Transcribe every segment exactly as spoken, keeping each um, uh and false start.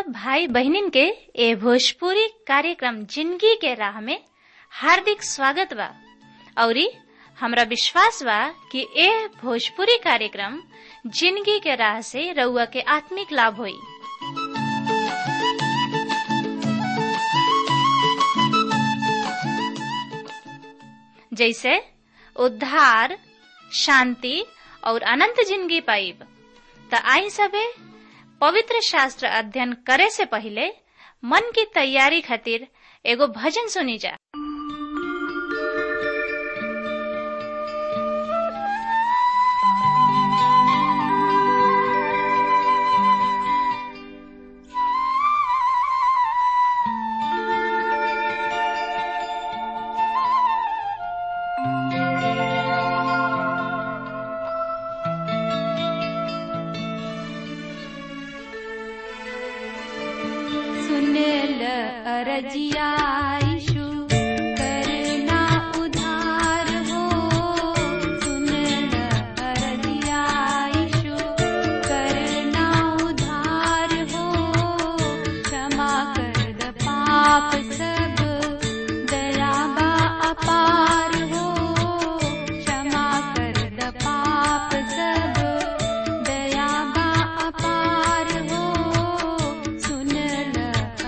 सब भाई बहनिन के ए भोजपुरी कार्यक्रम जिंदगी के राह में हार्दिक स्वागत बा। औरी हमरा विश्वास बा कि ए भोजपुरी कार्यक्रम जिंदगी के राह से रउआ के आत्मिक लाभ होई। जैसे उद्धार, शांति और अनंत जिंदगी पाइब। त आई सबे पवित्र शास्त्र अध्ययन करे से पहले मन की तैयारी खातिर एगो भजन सुनी जा। रजिया यीशु करना उधार हो, सुन ल रजिया यीशु करना उधार हो, क्षमा कर द पाप सब दया बा अपार हो, क्षमा कर द पाप सब दया बा अपार हो, सुन ल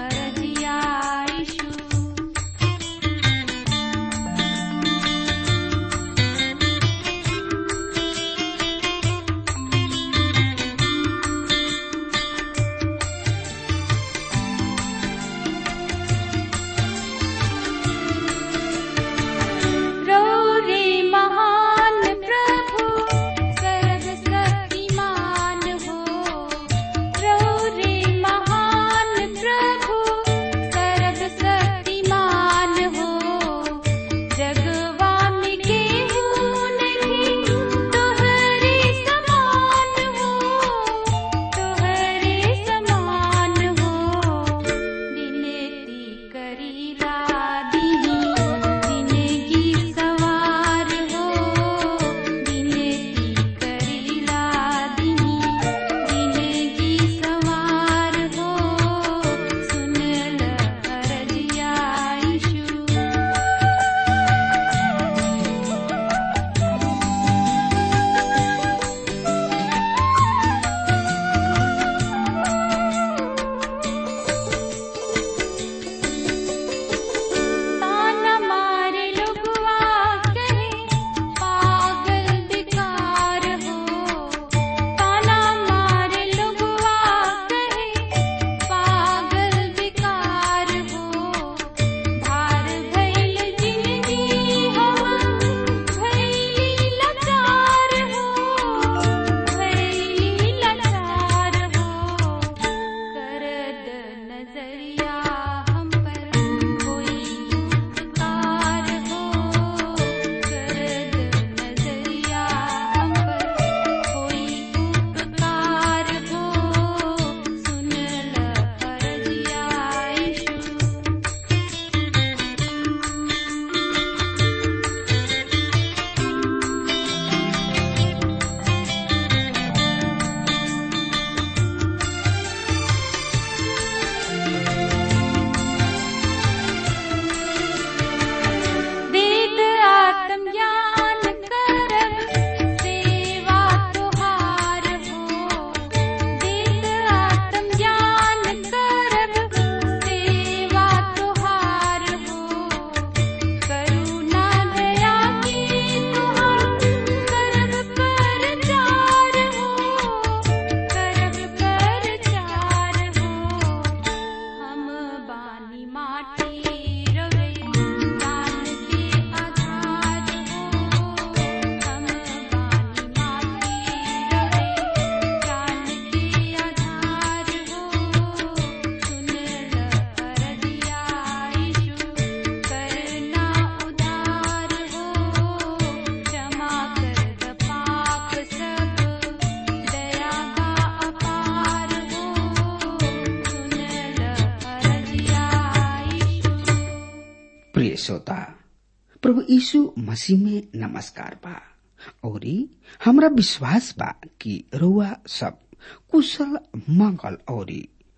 श्रोता, प्रभु यीशु मसीह में नमस्कार बा और हमरा विश्वास बा कि रउआ सब कुशल मंगल और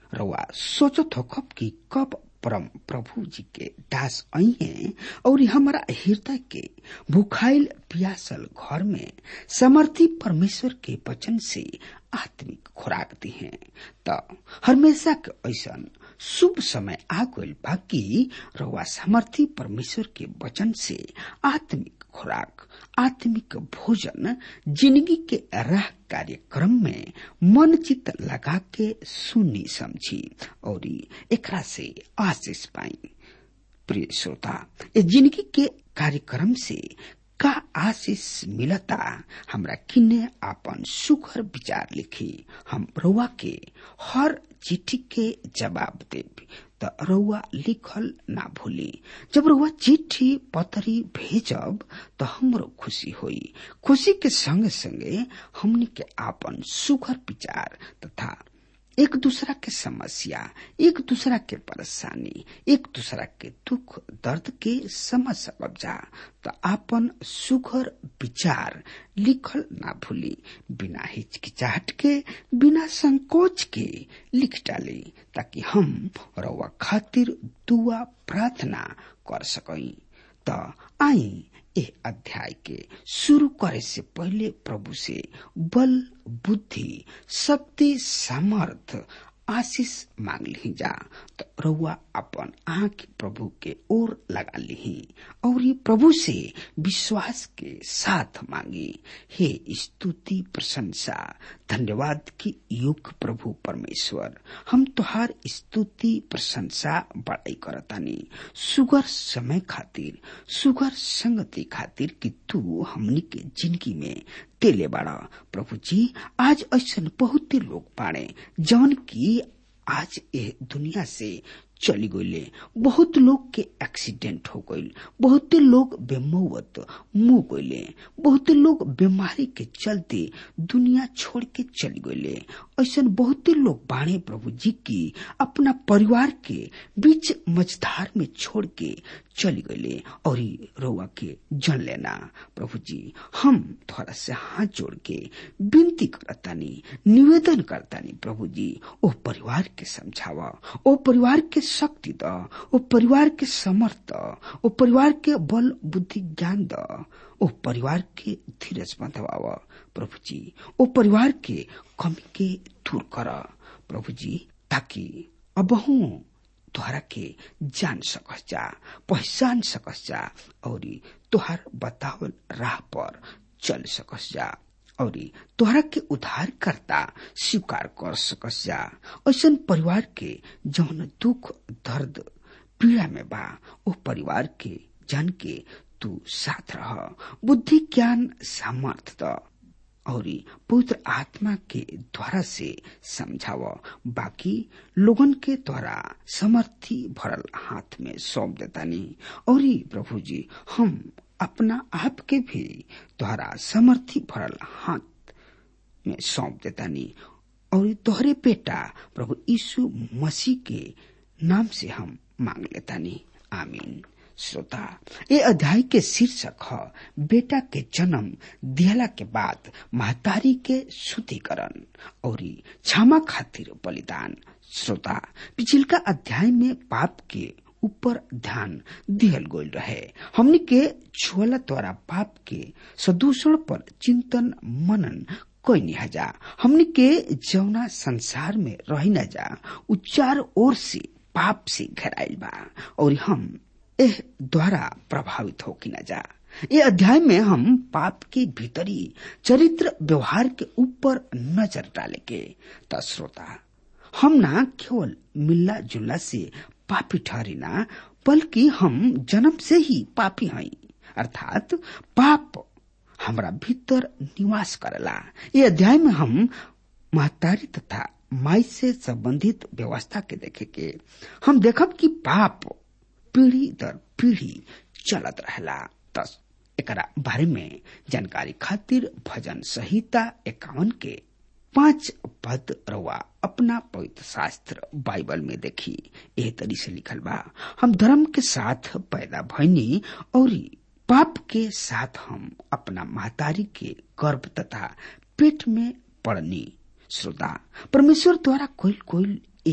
रउआ सोचत होखब कि कब परम प्रभु जी के दास आई हैं और हमारा हृदय के भूखाइल प्यासल घर में समर्थी परमेश्वर के वचन से आत्मिक खुराक दी है। त हमेशा के ऐसा शुभ समय आ गइल बा कि रउआ समर्थी परमेश्वर के वचन से आत्मिक खुराक, आत्मिक भोजन जिंदगी के राह कार्यक्रम में मन चित लगा के सुनी समझी और एकरा से आशीष पाई। प्रिय श्रोता, ये जिंदगी के कार्यक्रम से का आशीष मिलता हमरा किन्ने आपन सुखर विचार लिखी। हम रउआ के हर चिट्ठी के जवाब देब त रउआ लिखल ना भूली। जब रउआ चिट्ठी पतरी भेजब त हमरो खुशी होई। खुशी के संगे संगे हमनी के आपन सुखर विचार तथा एक दूसरा के समस्या, एक दूसरा के परेशानी, एक दूसरा के दुख दर्द के समझ सकब जा तो आपन सुखर विचार लिखल ना भूली। बिना हिचकिचाहट के, बिना संकोच के लिख डाली ताकि हम रउआ खातिर दुआ प्रार्थना कर सकई। तो आई ए अध्याय के शुरू करे से पहले प्रभु से बल, बुद्धि, शक्ति, सामर्थ, आशीष मांग ली जा। तो रउआ अपन आंख प्रभु के ओर लगा ली और ये प्रभु से विश्वास के साथ मांगी। हे स्तुति, प्रशंसा, धन्यवाद की युग प्रभु परमेश्वर, हम तुहार स्तुति, प्रशंसा, बड़ाई करतानी सुगर समय खातिर, सुगर संगति खातिर कि तू हमनी के जिंदगी में तेले बाड़ा। प्रभु जी, आज ऐसा बहुत लोग बाड़े जौन की आज ये दुनिया से चली गईले। बहुत लोग के एक्सीडेंट हो गईल, बहुत लोग बेमौत मुँह गईले, बहुत लोग बीमारी के चलते दुनिया छोड़ के चली गईले। ऐसा बहुत लोग बाणे प्रभु जी की अपना परिवार के बीच मझधार में छोड़ के चली गईले और रउआ के जन लेना। प्रभु जी, हम थोड़ा से हाथ जोड़ के विनती करतानी, निवेदन करतानी प्रभु जी, ओ परिवार के समझावा, ओ परिवार के शक्ति द, ओ परिवार के समर्थ, ओ परिवार के बल, बुद्धि, ज्ञान द, ओ परिवार के धीरज बंधवावा प्रभु जी, ओ परिवार के कमी के दूर कर प्रभु जी, ताकि अबहू तोहरा के जान सकस जा, पहचान सकस जा और तोहर बतावल राह पर चल सकस जा और तोहरा के उद्धार करता स्वीकार कर सकस जा। ऐसा परिवार के जौन दुख दर्द पीड़ा में बा, ओ परिवार के जान के तू साथ रह, बुद्धि, ज्ञान, सामर्थ द और पवित्र आत्मा के द्वारा से समझाव। बाकी लोगन के द्वारा समर्थी भरल हाथ में सौंप देतानी और प्रभु जी, हम अपना आप के भी द्वारा समर्थी भरल हाथ में सौंप देतानी और तोहरे बेटा प्रभु यीशु मसीह के नाम से हम मांग लेतानी, आमीन। श्रोता, ये अध्याय के शीर्षक है बेटा के जन्म दिहला के बाद महतारी के शुद्धिकरण और क्षमा खातिर बलिदान। श्रोता, पिछिलका अध्याय में पाप के ऊपर ध्यान दिहल गइल रहे। हमनी के छुअला द्वारा पाप के सदूषण पर चिंतन मनन कोई नहीं जा। हमनी के जौना संसार में रही न जा, उच्चार ओर से पाप से घेराइल बा और हम एह द्वारा प्रभावित हो कि न जा। ये अध्याय में हम पाप के भीतरी चरित्र व्यवहार के ऊपर नजर डालेंगे। तो श्रोता, हम ना केवल मिलना जुलना से पापी ठहरी ना, बल्कि हम जन्म से ही पापी हैं, अर्थात पाप हमरा भीतर निवास करेला। ये अध्याय में हम महतारी तथा माई से संबंधित व्यवस्था के देखेंगे। हम देखब कि पाप पीढ़ी दर पीढ़ी चलत रहेला। तस एकरा बारे में जानकारी खातिर भजन संहिता इक्यावन के पांच पद रवा अपना पवित्र शास्त्र बाइबल में देखी। एह तरी से लिखल बा, हम धर्म के साथ पैदा भइनी और पाप के साथ हम अपना महतारी के गर्भ तथा पेट में पड़नी। श्रोता, परमेश्वर द्वारा कोई कोई ए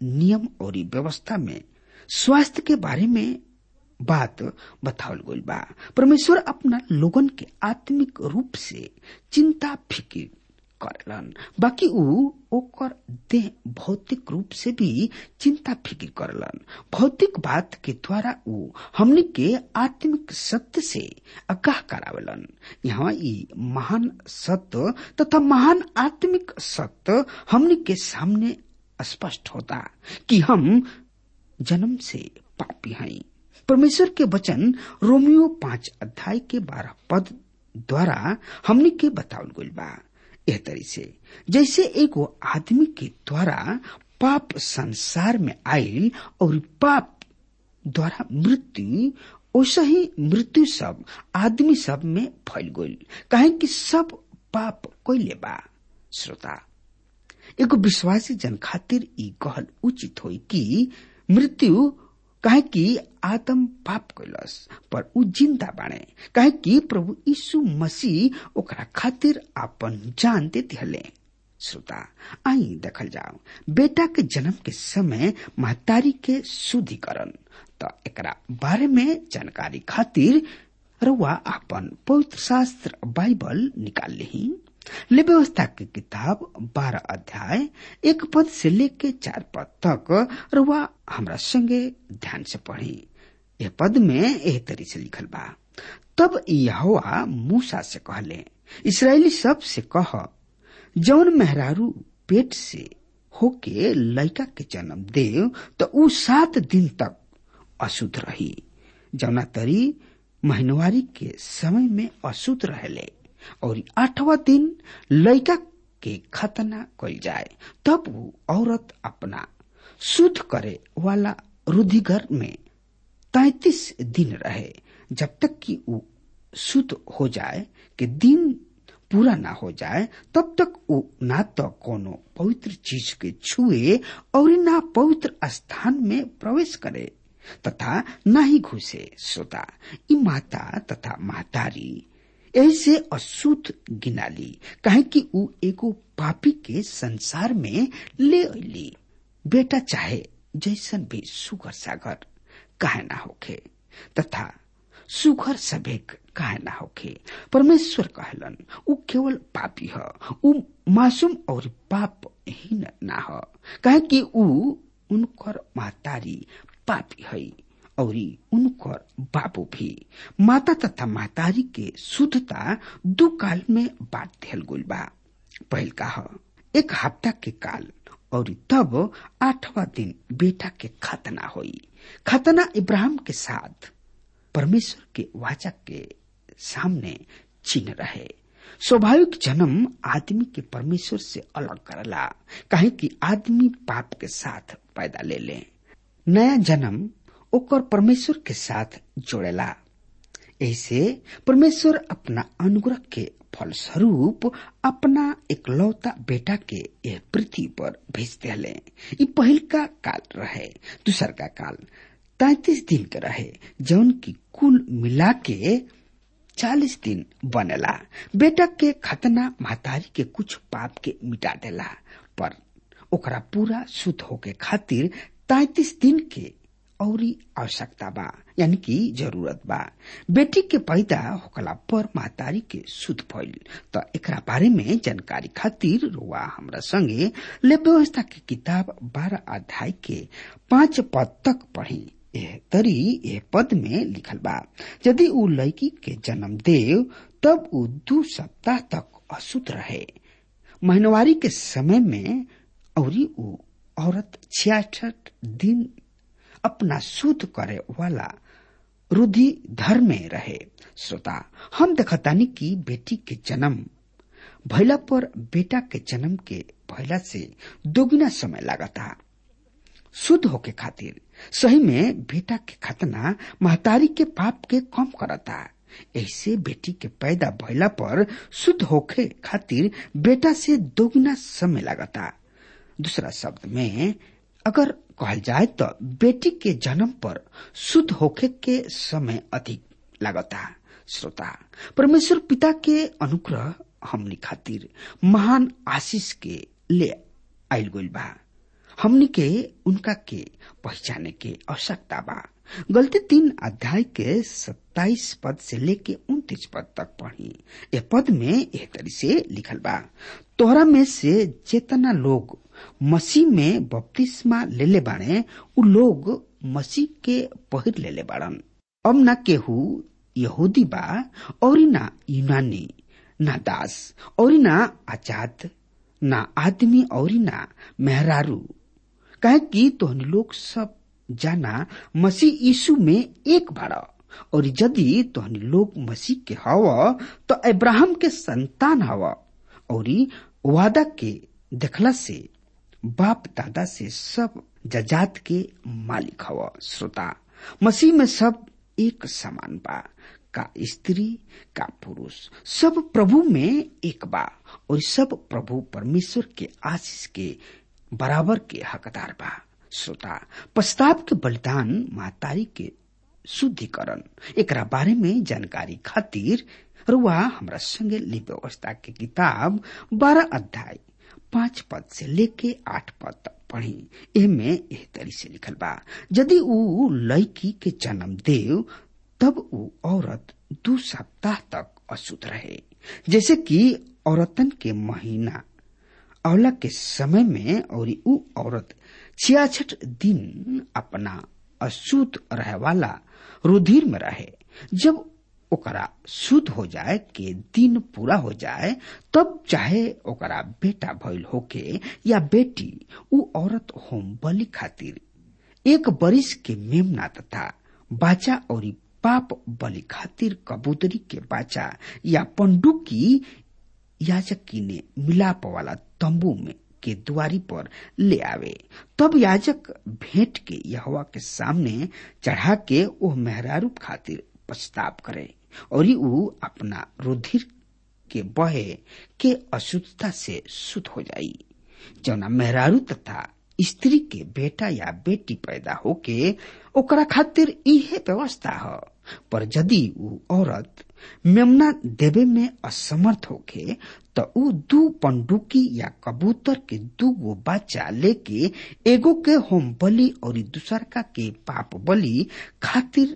नियम और व्यवस्था में स्वास्थ्य के बारे में बात बतावल गइल बा। परमेश्वर अपना लोगन के आत्मिक रूप से चिंता फिक्र करलन, बाकी ऊ ओकर देह भौतिक रूप से भी चिंता फिक्र करलन। भौतिक बात के द्वारा ऊ हमनी के आत्मिक सत्य से आगाह करावेलन। यहाँ ई महान सत्य तथा महान आत्मिक सत्य हमनी के सामने स्पष्ट होता कि हम जन्म से पापी हैं। परमेश्वर के वचन रोमियो पांच अध्याय के बारह पद द्वारा हमनी के बतावल गइल बा एह तरी से, जैसे एगो आदमी के द्वारा पाप संसार में आयल और पाप द्वारा मृत्यु, वैसे ही मृत्यु सब आदमी सब में फैल गइल, काहे कि सब पाप कइले बा। श्रोता, एगो विश्वासी जन खातिर ई कहल उचित होई कि मृत्यु, काहे कि आदम पाप कैलस पर उ जिंदा बाणे, काहे कि प्रभु यीशु मसीह ओकरा खातिर अपन जान दे दिहले। श्रोता, आई देखल जाओ बेटा के जन्म के समय महतारी के शुद्धिकरण, तो एकरा बारे में जानकारी खातिर रउआ अपन पवित्र शास्त्र बाइबल निकाल लेही। ले व्यवस्था की किताब बारह अध्याय एक पद से लेके चार पद तक रउआ हमरा संगे ध्यान से पढ़ी। यह पद में एह तरी से लिखल बा, तब यहोवा मूसा से कहले, इस्राएली सब से कह, जौन मेहरारू पेट से होके लड़का के जन्म देव तो उ सात दिन तक अशुद्ध रही। जौना तरी महीनवारी के समय में अशुद्ध रहले और आठवां दिन लड़का के खतना कइल जाए, तब वो औरत अपना शुद्ध करे वाला रुधिगर में तैतीस दिन रहे, जब तक कि वो शुद्ध हो जाए के दिन पूरा ना हो जाए, तब तक वो ना तो कोनो पवित्र चीज के छुए और ना पवित्र स्थान में प्रवेश करे तथा न ही घुसे। श्रोता, ई माता तथा महतारी ऐसे अशुद्ध गिनाली, काहे कि ऊ एगो पापी के संसार में ले अली। बेटा चाहे जैसन भी सुगर सागर काहे ना होखे तथा सुगर सभेक काहे ना होखे, परमेश्वर कहलन ऊ केवल पापी ह, ऊ मासूम और पाप हीन ना ह, काहे कि ऊ उनकर महतारी पापी है और उनकर बाबू भी। माता तथा महतारी के शुद्धता दो काल में बांट दिहल गइल बा। पहल का एक हफ्ता के काल और तब आठवां दिन बेटा के खतना होई। खतना इब्राहिम के साथ परमेश्वर के वाचा के सामने चिन्ह रहे। स्वाभाविक जन्म आदमी के परमेश्वर से अलग करला, काहे कि आदमी पाप के साथ पैदा ले ले। नया जन्म ओकर परमेश्वर के साथ जोड़ेला। ऐसे परमेश्वर अपना अनुग्रह के फलस्वरूप अपना एकलौता बेटा के यह पृथ्वी पर भेज दिले। ये पहल का काल रहे। दूसर का काल तैतीस दिन के रहे, जौन की कुल मिला के चालीस दिन बनेला। बेटा के खतना महतारी के कुछ पाप के मिटा देला, पर ओकरा पूरा शुद्ध होके खातिर तैतीस दिन के औरी आवश्यकता बा, यानी कि जरूरत बा। बेटी के पैदा होकला पर महतारी के शुद्ध भइल। तो एकरा बारे में जानकारी खातिर रुआ हमरा संगे ले व्यवस्था की किताब बारह अध्याय के पांच पद तक पढ़ी। यह तरी यह पद में लिखल बा, यदि ऊ लड़की के जन्म देव तब ऊ दो सप्ताह तक अशुद्ध रहे महीनवारी के समय में, और ऊ औरत छियासठ दिन अपना शुद्ध करे वाला रुधि धर्म में रहे। श्रोता, हम देखतानी कि बेटी के जन्म भइला पर बेटा के जन्म के भइला से दोगुना समय लागता शुद्ध होके खातिर। सही में बेटा के खतना महतारी के पाप के कम करता। ऐसे बेटी के पैदा भइला पर शुद्ध होके खातिर बेटा से दोगुना समय लागता। दूसरा शब्द में अगर कहल जाए तो बेटी के जन्म पर शुद्ध होके के समय अधिक लगता। श्रोता, परमेश्वर पिता के अनुग्रह हमनी खातिर महान आशीष के ले आइल गइल बा। हमनी के उनका के पहचाने के आवश्यकता बा। गलती तीन अध्याय के सत्ताईस पद से लेके उनतीस पद तक पढ़ी। ए पद में एह तरी से लिखल बा, तोहरा में से जेतना लोग मसीह में बपतिस्मा लेले बाड़े उ लोग मसीह के पहिर लेले बाड़न। अब ना केहू यहूदी बा और ना यूनानी, ना दास और ना आजाद, ना आदमी और ना मेहरारू, कहे कि तोहनी लोग सब जाना मसीह यीशु में एक बाड़ा। और यदि तोहनी लोग मसीह के हव तो अब्राहम के संतान हव और वादा के देखला से बाप दादा से सब जजात के मालिक हव। श्रोता, मसीह में सब एक समान बा, का स्त्री का पुरुष सब प्रभु में एक बा और सब प्रभु परमेश्वर के आशीष के बराबर के हकदार बा। श्रोता, पश्चाताप के बलिदान महतारी के शुद्धिकरण एकरा बारे में जानकारी खातिर रुआ हमरा संगे लिपि व्यवस्था के किताब बारह अध्याय पांच पद से लेके आठ पद तक पढ़ी। एमे एह तरी से लिखल बा, यदि ऊ लड़की के जन्म देव तब ऊ औरत दो सप्ताह तक अशुद्ध रहे, जैसे कि औरतन के महीना अवला के समय में, और ऊ औरत छियासठ दिन अपना अशुद्ध रहे वाला रुधिर में रहे। जब ओकरा शुद्ध हो जाए के दिन पूरा हो जाए तब चाहे ओकरा बेटा भइल होके या बेटी, ऊ औरत होम बलि खातिर एक बरिस के मेमना तथा बाचा और पाप बलि खातिर कबूतरी के बाचा या पंडुकी याजक ने मिलाप वाला तंबू में के द्वारी पर ले आवे। तब याजक भेंट के यहोवा के सामने चढ़ा के ओह मेहरारू खातिर पछताप करे और ऊ अपना रुधिर के बहे के अशुद्धता से शुद्ध हो जाई। जौना मेहरारू तथा स्त्री के बेटा या बेटी पैदा होके ओकरा खातिर इहे व्यवस्था ह। पर यदि ऊ औरत मेमना देवे में असमर्थ होके तो ऊ दू पंडुकी या कबूतर के दू गो बच्चा लेके एगो के होम बलि और दूसरका के पाप बलि खातिर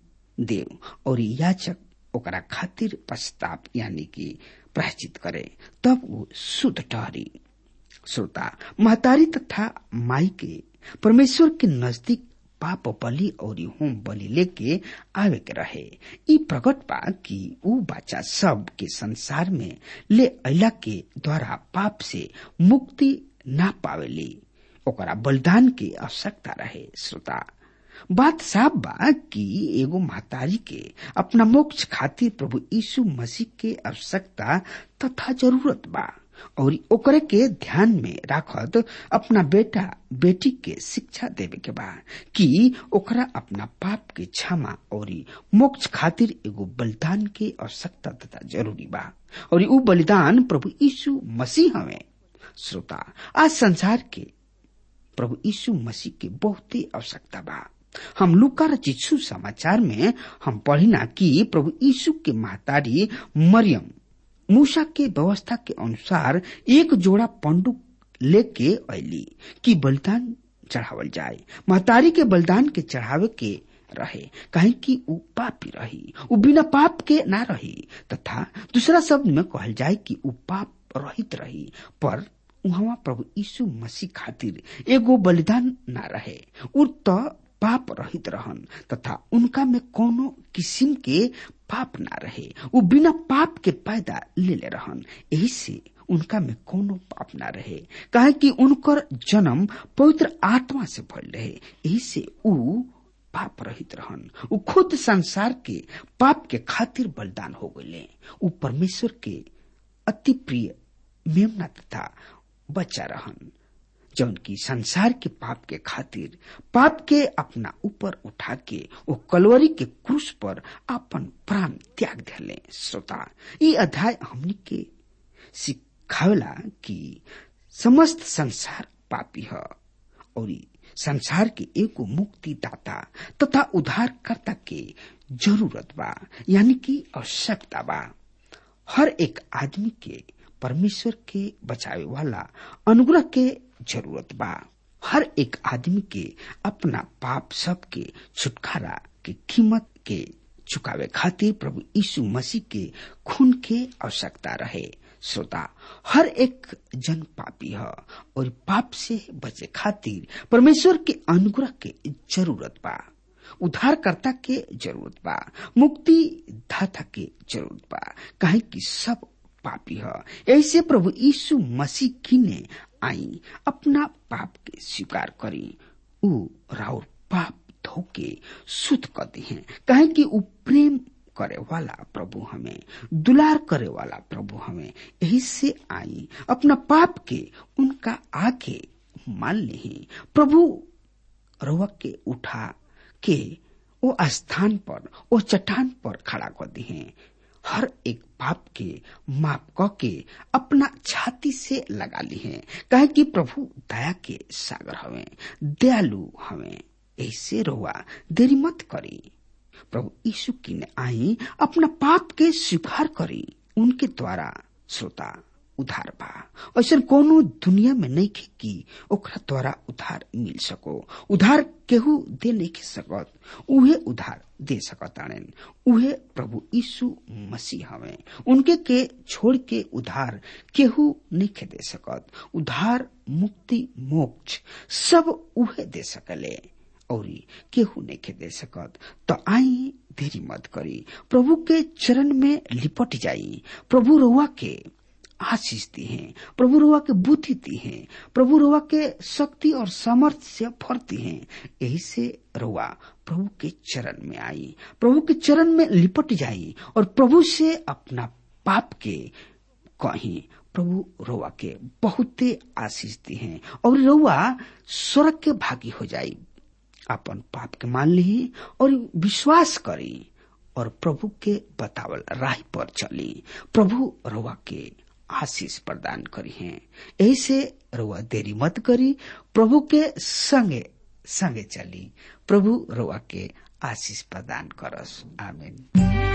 देव और याजक ओकरा खातिर पश्चाताप यानी कि प्रायश्चित करे, तब वो शुद्ध ठहरी। श्रोता, महतारी तथा माई के परमेश्वर के नजदीक पाप बलि और होम बलि लेके आवे के रहे। ई प्रकट बा कि ऊ बच्चा सब के संसार में ले अला के द्वारा पाप से मुक्ति ना पावेली, ओकरा बलिदान की आवश्यकता रहे। श्रोता, बात साफ बा कि एगो महतारी के अपना मोक्ष खातिर प्रभु यीशु मसीह के आवश्यकता तथा जरूरत बा और ओकरे के ध्यान में राखत अपना बेटा बेटी के शिक्षा देवे के बा कि ओकरा अपना पाप के क्षमा और मोक्ष खातिर एगो बलिदान के आवश्यकता तथा जरूरी बा और ऊ बलिदान प्रभु यीशु मसीह हवे। श्रोता, आज संसार के प्रभु यीशु मसीह के बहुत ही आवश्यकता बा। हम लूका रचित सुसमाचार में हम पढ़िना कि प्रभु यीशु के महतारी मरियम मूसा के व्यवस्था के अनुसार एक जोड़ा पंडुक लेके अली कि बलिदान चढ़ावल जाए। महतारी के बलिदान के चढ़ावे के रहे कहे कि ऊ पापी रही, ऊ बिना पाप के ना रही, तथा दूसरा शब्द में कहल जाए कि ऊ पाप रहित रही। पर वहाँ प्रभु यीशु मसीह खातिर एगो बलिदान ना रहे। ऊ तो पाप रहित रहन तथा उनका में कोनो किस्म के पाप ना रहे। वो बिना पाप के पैदा ले ले रहन, यही से उनका में कोनो पाप ना रहे, कहे कि उनकर जन्म पवित्र आत्मा से भइल रहे, यही से ऊ पाप रहित रहन। ऊ खुद संसार के पाप के खातिर बलिदान हो गए। ऊ परमेश्वर के अति प्रिय मेमना तथा बच्चा रहन, जौन की संसार के पाप के खातिर पाप के अपना ऊपर उठा के वो कलवरी के क्रूस पर अपन प्राण त्याग दिले। श्रोता, ये अध्याय हमनी के सिखावेला कि समस्त संसार पापी है और संसार के एगो मुक्ति दाता तथा उद्धारकर्ता के जरूरत बा, यानी कि आवश्यकता बा। हर एक आदमी के परमेश्वर के बचावे वाला अनुग्रह के जरूरत बा। हर एक आदमी के अपना पाप सब के छुटकारा के कीमत के चुकावे खातिर प्रभु यीशु मसीह के खून के आवश्यकता रहे। श्रोता, हर एक जन पापी है और पाप से बचे खातिर परमेश्वर के अनुग्रह के जरूरत बा, उद्धारकर्ता के जरूरत बा, मुक्ति दाता के जरूरत बा, काहे कि सब पापी है। ऐसे प्रभु यीशु मसीह की ने आई अपना पाप के स्वीकार करी, ऊ राउर पाप धोके शुद्ध करते हैं, काहे कि ऊ प्रेम करे वाला प्रभु हमें, दुलार करे वाला प्रभु हमें। यही से आई अपना पाप के उनका आगे मान ले, प्रभु रवा के उठा के वो स्थान पर, वो चट्टान पर खड़ा कर दी है। हर एक पाप के माप क के अपना छाती से लगा ली है, कहे कि प्रभु दया के सागर हवे, दयालु हवे। ऐसे रोवा देरी मत करी, प्रभु यीशु की ने आई अपना पाप के स्वीकार करी, उनके द्वारा श्रोता उधार बा। ऐसा कोनो दुनिया में नहीं खे कि ओकरा द्वारा उधार मिल सको। उधार केहू दे नहीं खे सकत, उहे उधार दे सकताड़न, उहे प्रभु यीशु मसीह हवे। उनके के छोड़ के उधार केहू नहीं खे दे सकत। उधार, मुक्ति, मोक्ष सब उहे दे सकले और केहू नहीं खे दे सकत। तो आई देरी मत करी, प्रभु के चरण में लिपट जाई। प्रभु रुआ के आशीष दी है, प्रभु रुआ के बुद्धि दी है, प्रभु रुआ के शक्ति और सामर्थ्य से भरती है। यही से रुआ प्रभु के चरण में आई, प्रभु के चरण में लिपट जाई और प्रभु से अपना पाप के कहीं। प्रभु रुआ के बहुते आशीष दी है और रुआ स्वर्ग के भागी हो जाई। अपन पाप के मान ली और विश्वास करी और प्रभु के बतावल राह पर चली। प्रभु रुआ के आशीष प्रदान करी है। ऐसे रुआ देरी मत करी, प्रभु के संगे संगे चली। प्रभु रुआ के आशीष प्रदान करस। आमीन।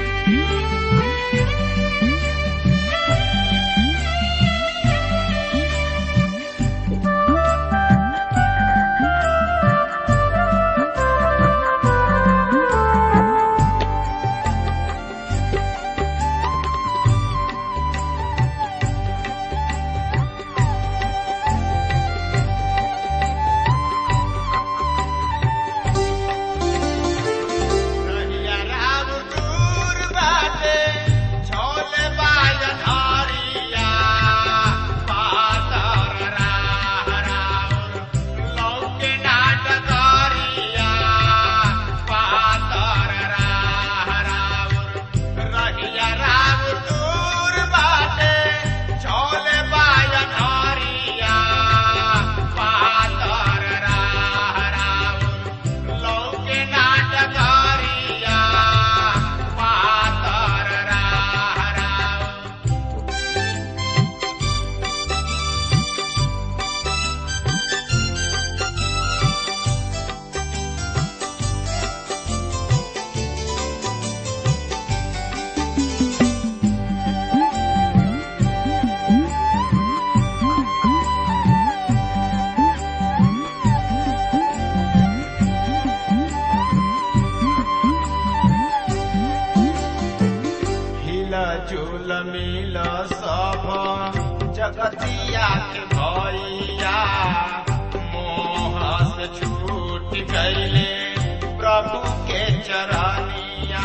जगतिया के भैया मोह से छूट गईले प्रभु के चरनिया।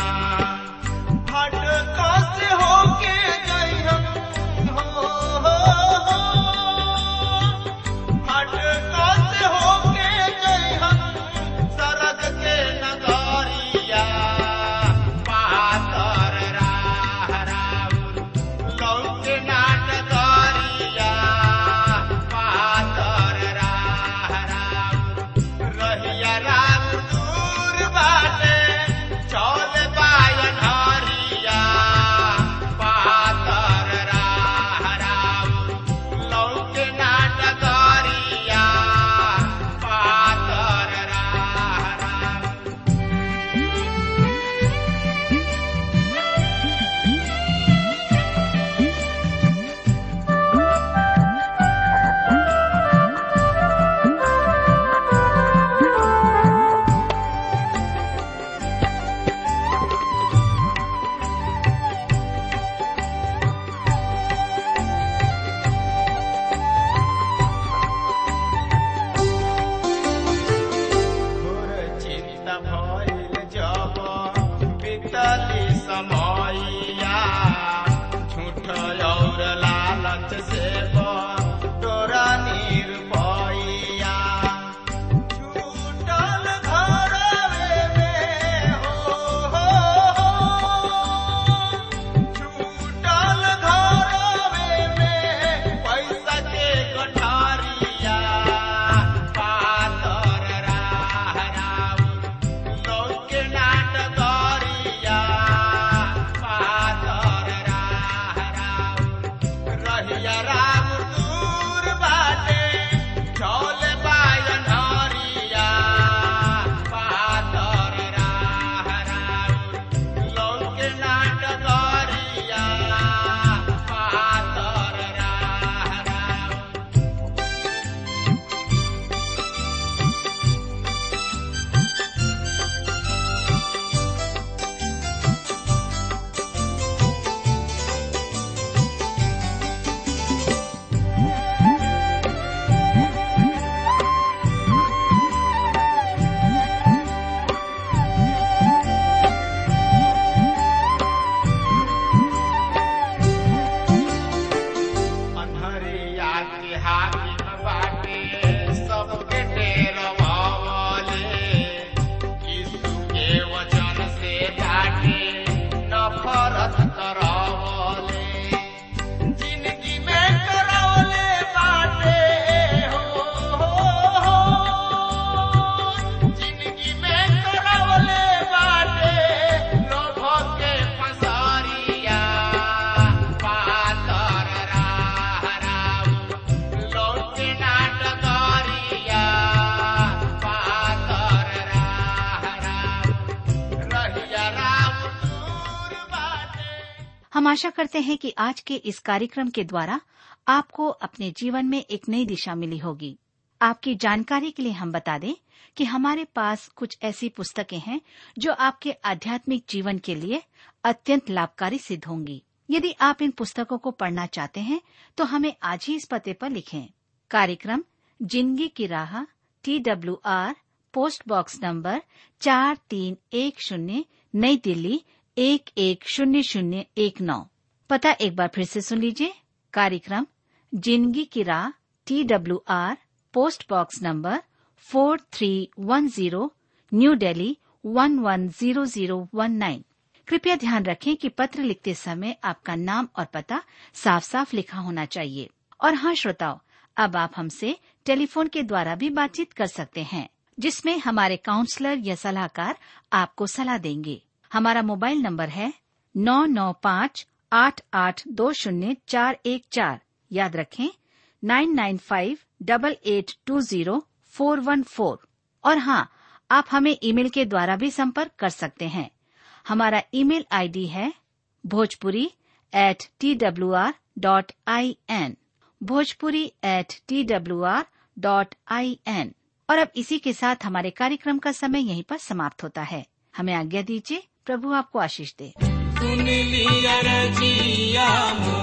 भटका से होके गई हम हो, हो, हो। भटका से होके गई हम सरग के नगरिया। पातर राह राउर लौके नाटक रहिया राम दूर बाटे चौल बाय हम आशा करते हैं कि आज के इस कार्यक्रम के द्वारा आपको अपने जीवन में एक नई दिशा मिली होगी। आपकी जानकारी के लिए हम बता दें कि हमारे पास कुछ ऐसी पुस्तकें हैं जो आपके आध्यात्मिक जीवन के लिए अत्यंत लाभकारी सिद्ध होंगी। यदि आप इन पुस्तकों को पढ़ना चाहते हैं तो हमें आज ही इस पते पर लिखें। कार्यक्रम जिंदगी की राह, T W R, post box number चार तीन एक शून्य, नई दिल्ली एक एक शून्य शून्य एक नौ। पता एक बार फिर से सुन लीजिए। कार्यक्रम जिंदगी की राह, T W R, post box number four three one zero, New Delhi one one zero zero one nine. कृपया ध्यान रखें कि पत्र लिखते समय आपका नाम और पता साफ साफ लिखा होना चाहिए। और हाँ श्रोताओ, अब आप हमसे टेलीफोन के द्वारा भी बातचीत कर सकते हैं, जिसमें हमारे काउंसलर या सलाहकार आपको सलाह देंगे। हमारा मोबाइल नंबर है नौ नौ पाँच आठ आठ दो शून्य चार एक चार। याद रखें nine nine five double eight two zero four one four. और हाँ, आप हमें ईमेल के द्वारा भी संपर्क कर सकते हैं। हमारा ईमेल आईडी है Bhojpuri at T W R dot I N, Bhojpuri at T W R dot I N. और अब इसी के साथ हमारे कार्यक्रम का समय यहीं पर समाप्त होता है। हमें आज्ञा दीजिए। प्रभु आपको आशीष दे। सुन लिया रजिया